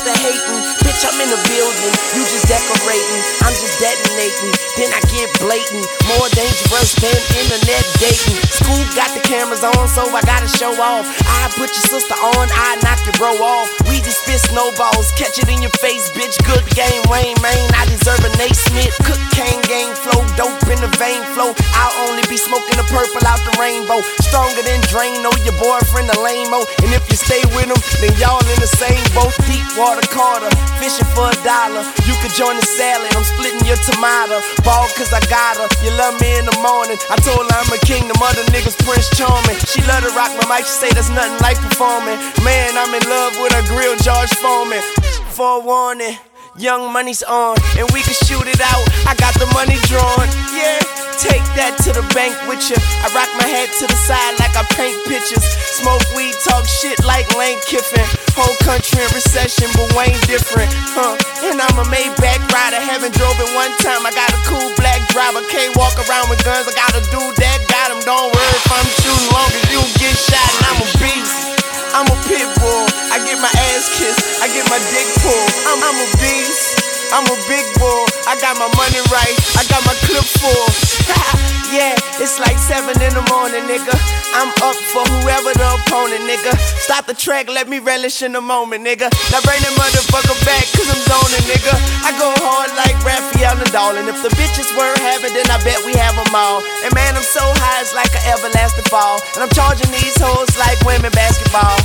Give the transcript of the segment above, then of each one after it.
the hating. Bitch, I'm in the building, you just decorating. I'm just detonating, then I get blatant. More dangerous than internet dating. School got the cameras on, so I gotta show off. I put your sister on, I knock your bro off. We just spit snowballs, catch it in your face, bitch. Good game, Wayne, man, I deserve a Nate Smith. Cocaine gang flow, dope in the vein flow. I'll only be smoking the purple out the rainbow. Stronger than Drano, your boyfriend a lame-o. And if you stay with him, then y'all in the same boat. Deep water Carter, fishing for $1. You could join the salad, I'm splitting your tomato. Ball cause I got her, you love me in the morning. I told her I'm a king, the mother niggas Prince Charming. She love to rock my mic, she say there's nothing like performing. Man, I'm in love with a grill, George Foreman. Forewarning, Young Money's on, and we can shoot it out. I got the money drawn, yeah. Take that to the bank with you. I rock my head to the side like I paint pictures. Smoke weed, talk shit like Lane Kiffin. Whole country in recession, but Wayne different, And I'm a Maybach rider, haven't drove it one time. I got a cool black driver, can't walk around with guns. I got a dude that got him. Don't worry if I'm shooting, long as you get shot. And I'm a beast, I'm a pit bull. I get my ass kissed, I get my dick pulled. I'm a beast, I'm a big bull. I got my money right, I got my clip full. Yeah, it's like 7 in the morning, nigga. I'm up for whoever the opponent, nigga. Stop the track, let me relish in the moment, nigga. Now bring that motherfucker back, cause I'm zoning, nigga. I go hard like Rafael Nadal. And if the bitches were having, then I bet we have them all. And man, I'm so high, it's like an everlasting fall. And I'm charging these hoes like women basketball.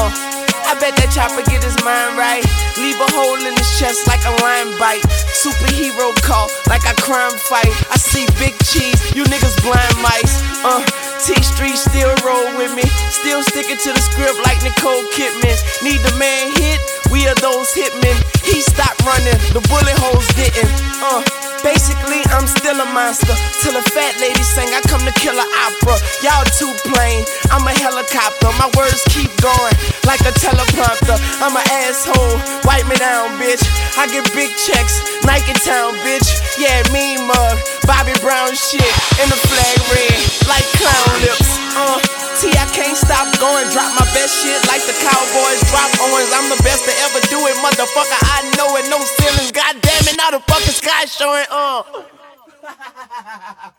I bet that chopper get his mind right. Leave a hole in his chest like a lion bite. Superhero call like a crime fight. I see big cheese, you niggas blind mice. T-Street still roll with me. Still sticking to the script like Nicole Kidman. Need the man hit, we are those hitmen. He stopped running, the bullet holes didn't. Basically, I'm still a monster. Till a fat lady sing, I come to kill an opera. Y'all too plain, I'm a helicopter. My words keep going like a teleprompter. I'm an asshole, wipe me down, bitch. I get big checks, Nike Town, bitch. Yeah, mean mug, Bobby Brown shit. And the flag red, like clown lips. I can't stop going, drop my best shit like the Cowboys drop Owens. I'm the best to ever do it, motherfucker. I know it, no ceilings. Goddamn it, now the fucking sky showing.